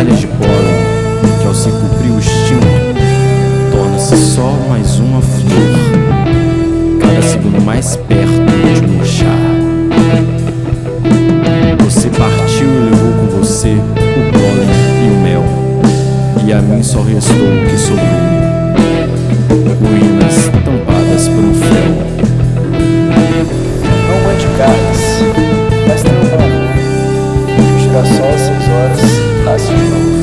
migalhas de pólen que, ao se cumprir o instinto, torna-se só mais uma flor, cada segundo mais perto de murchar. Você partiu e levou com você o pólen e o mel, e a mim só restou o que sobrou: ruínas tampadas por um fel. Não mande cartas, mas tem um bom amor. O girassol às 6 horas nasce de novo.